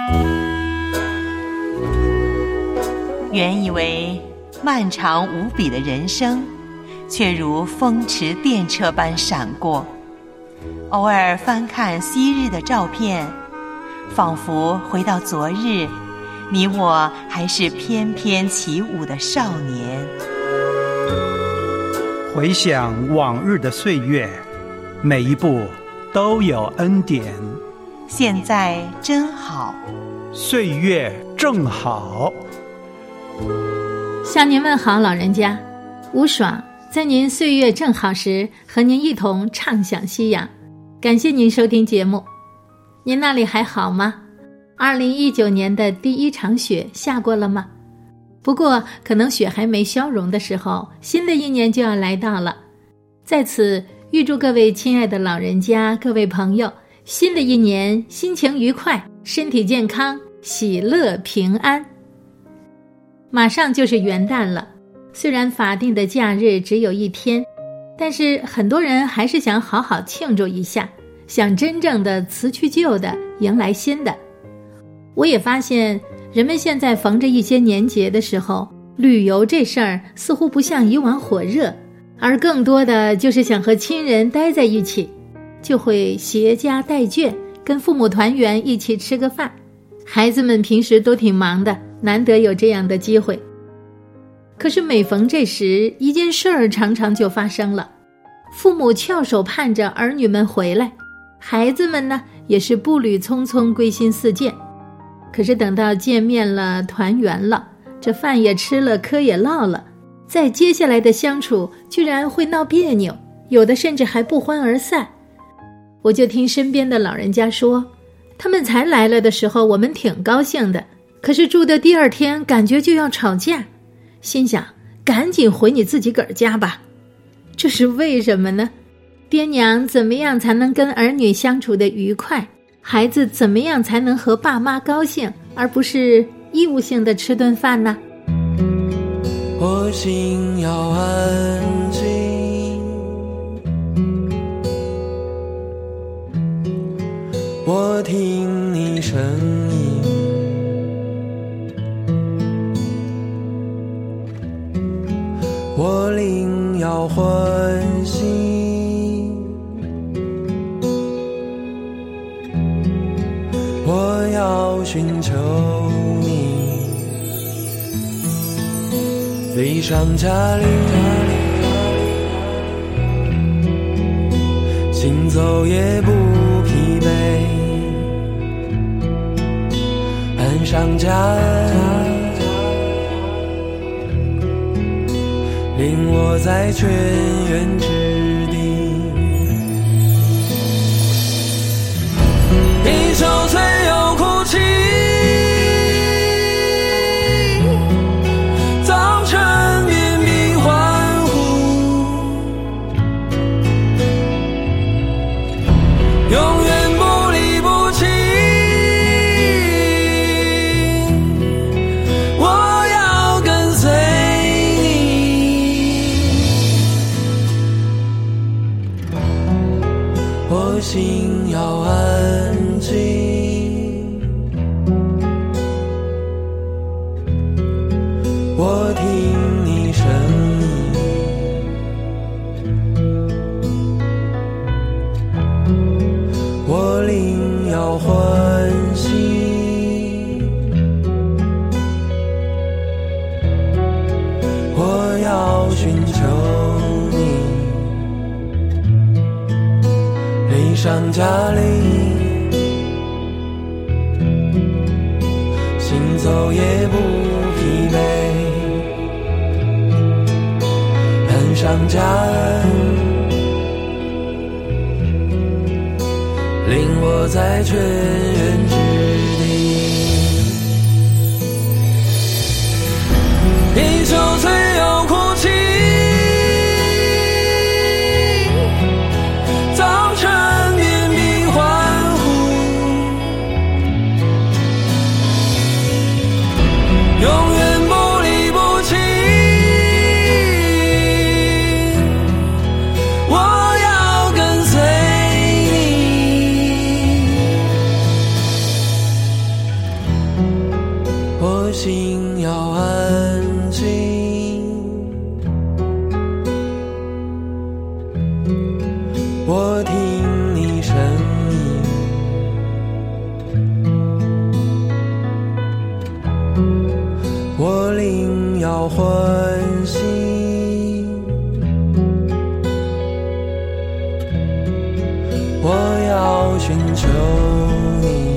原以为漫长无比的人生，却如风驰电掣般闪过。偶尔翻看昔日的照片，仿佛回到昨日，你我还是翩翩起舞的少年。 回想往日的岁月，每一步都有恩典。 现在真好， 岁月正好。 向您问好，老人家，吴爽在您岁月正好时和您一同畅享夕阳。感谢您收听节目。您那里还好吗？2019年的第一场雪下过了吗？不过可能雪还没消融的时候，新的一年就要来到了。在此预祝各位亲爱的老人家、各位朋友，新的一年心情愉快，身体健康，喜乐平安。马上就是元旦了，虽然法定的假日只有1天，但是很多人还是想好好庆祝一下，想真正的辞去旧的，迎来新的。我也发现人们现在逢着一些年节的时候，旅游这事儿似乎不像以往火热，而更多的就是想和亲人待在一起，就会携家带眷，跟父母团圆，一起吃个饭。孩子们平时都挺忙的，难得有这样的机会。可是每逢这时，一件事儿常常就发生了。父母翘首盼着儿女们回来，孩子们呢也是步履匆匆，归心似箭。可是等到见面了，团圆了，这饭也吃了，嗑也唠了，在接下来的相处居然会闹别扭，有的甚至还不欢而散。我就听身边的老人家说，他们才来了的时候我们挺高兴的，可是住的第2天感觉就要吵架，心想赶紧回你自己个儿家吧。这是为什么呢？爹娘怎么样才能跟儿女相处的愉快？孩子怎么样才能和爸妈高兴，而不是义务性的吃顿饭呢？ 我心要安静，我听你声音，我灵要欢喜，我要寻求你，离上加力，行走也不疲惫，岸上加岸，领我在泉源之地，你受罪又哭泣，早晨面壁欢呼，永远不离不弃，我要跟随我心要安静，我听你声音，我灵要欢喜，我要寻求你，上加力，行走也不疲惫，岸上加岸，领我在泉源之地，你受罪又哭泣，早晨永远不离不弃，我要跟随你， 心要安静，我听你声音，我灵要欢喜，我要寻求你。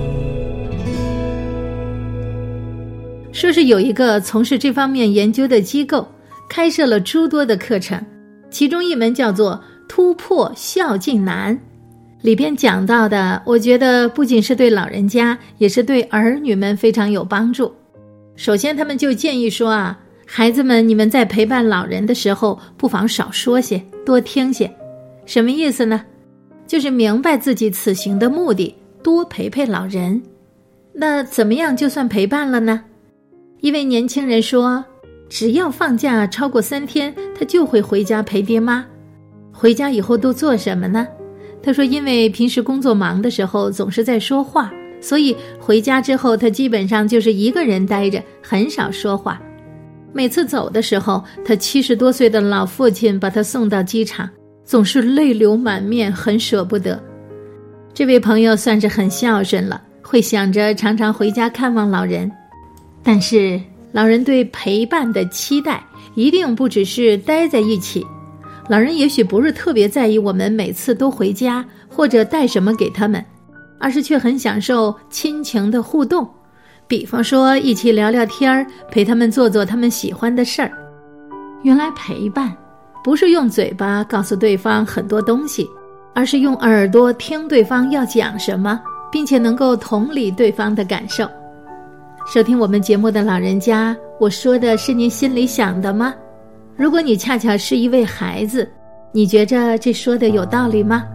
说是有一个从事这方面研究的机构开设了诸多的课程，其中一门叫做突破孝敬难，里边讲到的我觉得不仅是对老人家，也是对儿女们非常有帮助。首先他们就建议说孩子们，你们在陪伴老人的时候不妨少说些，多听些。什么意思呢？就是明白自己此行的目的，多陪陪老人。那怎么样就算陪伴了呢？一位年轻人说，只要放假超过3天，他就会回家陪爹妈。回家以后都做什么呢？他说，因为平时工作忙的时候总是在说话，所以回家之后他基本上就是一个人待着，很少说话。每次走的时候，他70多岁的老父亲把他送到机场，总是泪流满面，很舍不得。这位朋友算是很孝顺了，会想着常常回家看望老人。但是老人对陪伴的期待一定不只是待在一起，老人也许不是特别在意我们每次都回家或者带什么给他们，而是却很享受亲情的互动，比方说一起聊聊天，陪他们做做他们喜欢的事儿。原来陪伴不是用嘴巴告诉对方很多东西，而是用耳朵听对方要讲什么，并且能够同理对方的感受。收听我们节目的老人家，我说的是您心里想的吗？如果你恰巧是一位孩子，你觉着这说的有道理吗？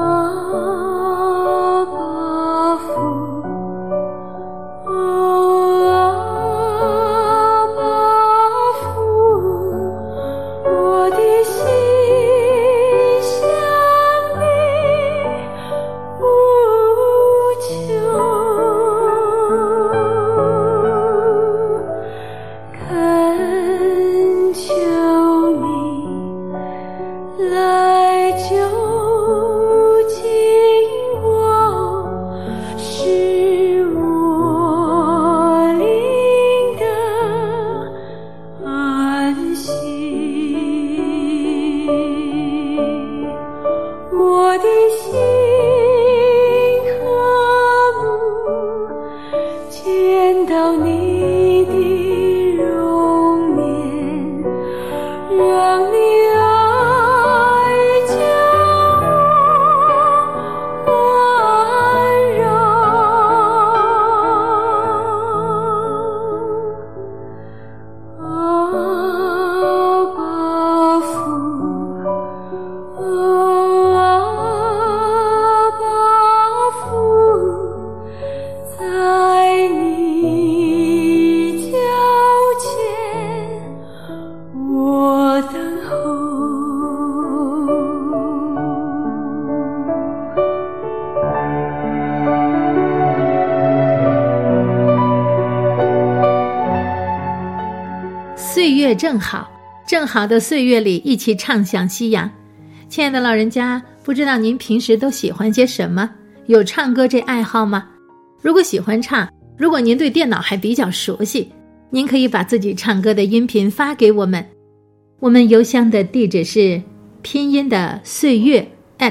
岁月正好，正好的岁月里一起畅享夕阳。亲爱的老人家，不知道您平时都喜欢些什么？有唱歌这爱好吗？如果喜欢唱，如果您对电脑还比较熟悉，您可以把自己唱歌的音频发给我们。我们邮箱的地址是拼音的岁月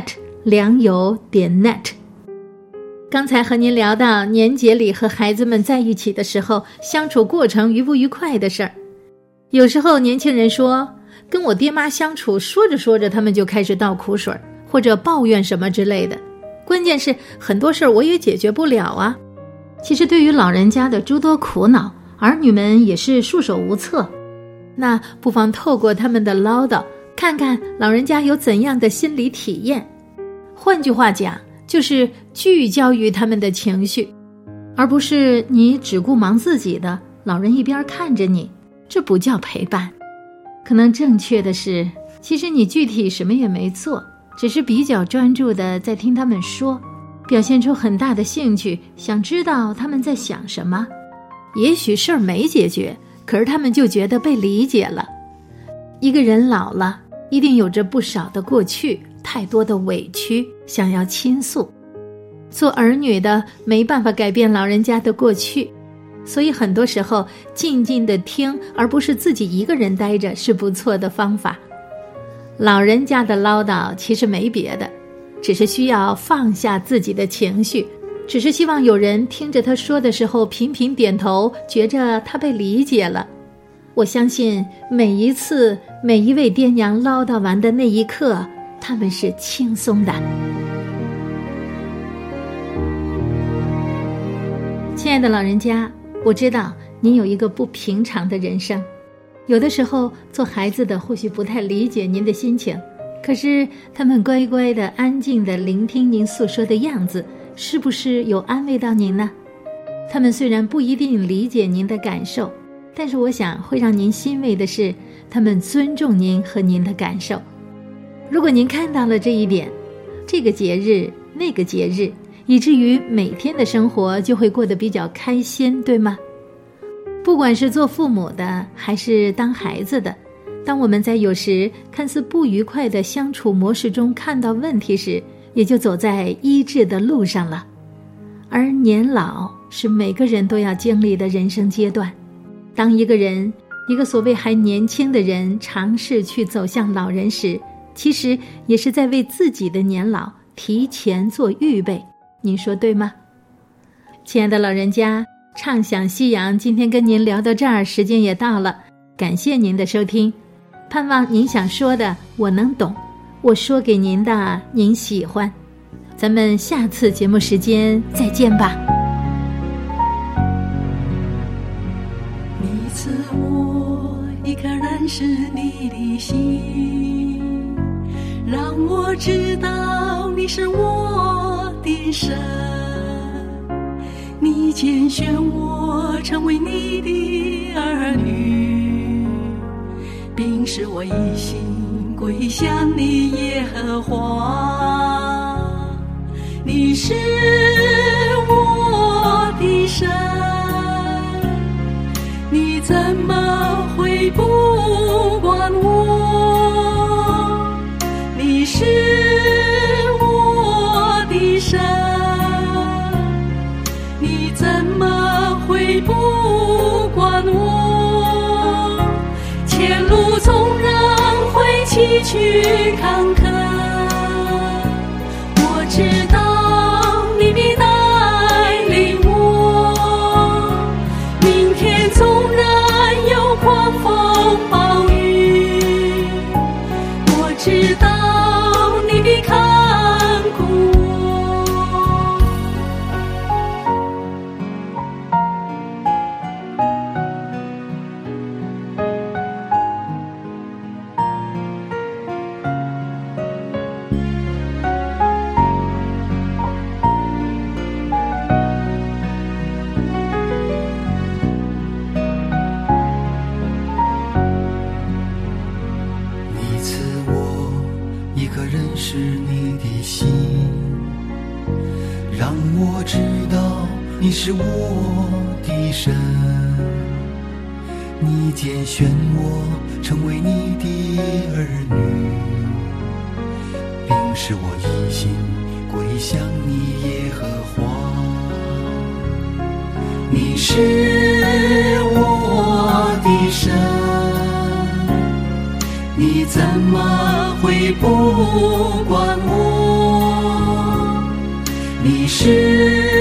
@良友.net。刚才和您聊到年节里和孩子们在一起的时候，相处过程愉不愉快的事儿。有时候年轻人说，跟我爹妈相处，说着说着他们就开始倒苦水，或者抱怨什么之类的。关键是很多事儿我也解决不了啊。其实对于老人家的诸多苦恼，儿女们也是束手无策。那不妨透过他们的唠叨，看看老人家有怎样的心理体验。换句话讲，就是聚焦于他们的情绪，而不是你只顾忙自己的，老人一边看着你，这不叫陪伴。可能正确的是，其实你具体什么也没做，只是比较专注的在听他们说，表现出很大的兴趣，想知道他们在想什么。 也许事儿没解决，可是他们就觉得被理解了。一个人老了，一定有着不少的过去，太多的委屈想要倾诉。做儿女的没办法改变老人家的过去，所以很多时候静静地听，而不是自己一个人待着，是不错的方法。老人家的唠叨其实没别的，只是需要放下自己的情绪，只是希望有人听着他说的时候频频点头，觉着他被理解了。我相信每一次每一位爹娘唠叨完的那一刻，他们是轻松的。亲爱的老人家，我知道您有一个不平常的人生，有的时候做孩子的或许不太理解您的心情，可是他们乖乖的安静的聆听您诉说的样子，是不是有安慰到您呢？他们虽然不一定理解您的感受，但是我想会让您欣慰的是，他们尊重您和您的感受。如果您看到了这一点，这个节日那个节日，以至于每天的生活就会过得比较开心，对吗？不管是做父母的还是当孩子的，当我们在有时看似不愉快的相处模式中看到问题时，也就走在医治的路上了。而年老是每个人都要经历的人生阶段，当一个人，一个所谓还年轻的人尝试去走向老人时，其实也是在为自己的年老提前做预备，您说对吗？亲爱的老人家，畅想夕阳今天跟您聊到这儿，时间也到了，感谢您的收听，盼望您想说的我能懂，我说给您的您喜欢。咱们下次节目时间再见吧。 你赐我一颗认识你的心，让我知道你是我的神，你拣选我成为你的儿女，并使我一心归向你耶和华。你是我的神，你怎么会不管我？你是我的神，你怎么会不管我？前路纵然会崎岖坎坷，我知道你必带领我。明天纵然有狂风暴雨，我知道你必看顾我。你赐我一颗认识你的心，让我知道你是我的神，你拣选我成为你的儿女，并使我一心归向你耶和华。你是我的神，你怎么会不管我？你是